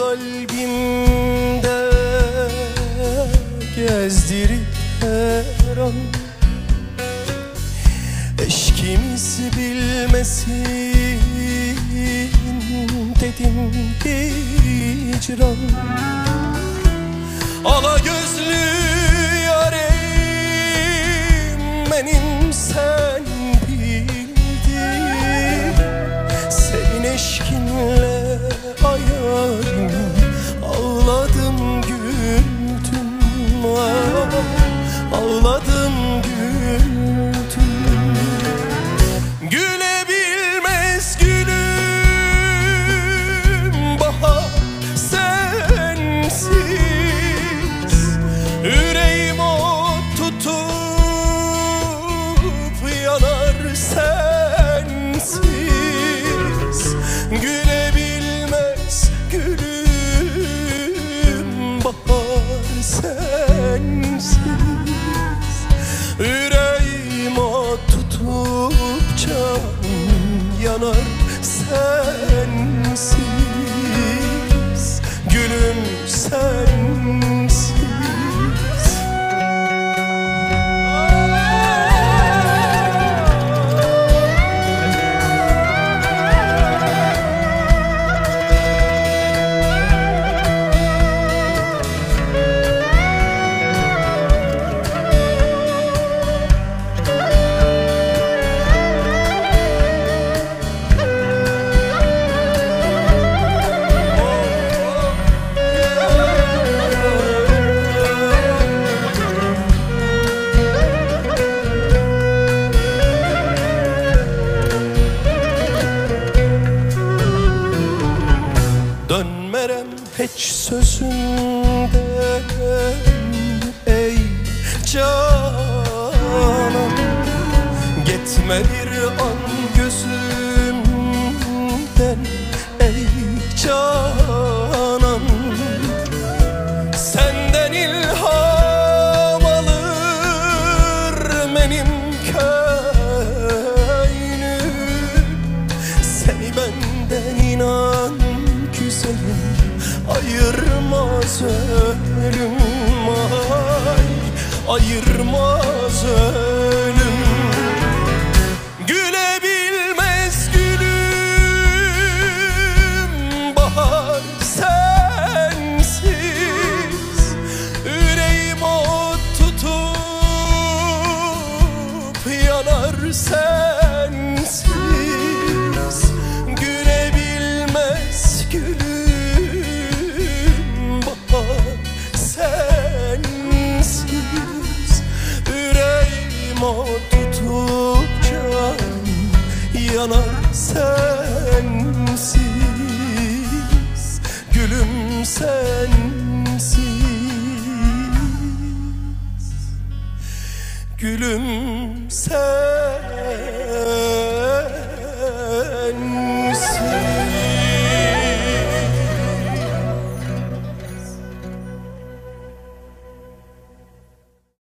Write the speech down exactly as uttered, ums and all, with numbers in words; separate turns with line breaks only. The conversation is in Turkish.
kalbimde gezdirir her an. Eşkimiz bilmesin dedim hicran. Ala gözlü yarim benim sen bildin. Senin eşkinle ayarım ağladım güldüm, ağladım güldüm. Gülebilmez gülüm bahar sensiz, yüreğim o tutup yanar sensiz. Gülebilmez gülüm bahar sensiz, yüreğim o tutup can yanar sensiz. Gülüm sensiz. Dönmerem hiç sözünden ey canım. Gitme bir an gözümden ey canım. Senden ilham alır benim könlüm. Seni benden inan güzelim ayırmaz ölüm, ay ayırmaz ölüm. Gülebilmez gülüm bahar sensiz, yüreğim o tutup yanar sensiz. Gülebilmez gülüm bahar sensiz, yüreğim o tutup can yanar sensiz. Gülüm sensiz. Gülüm sensiz.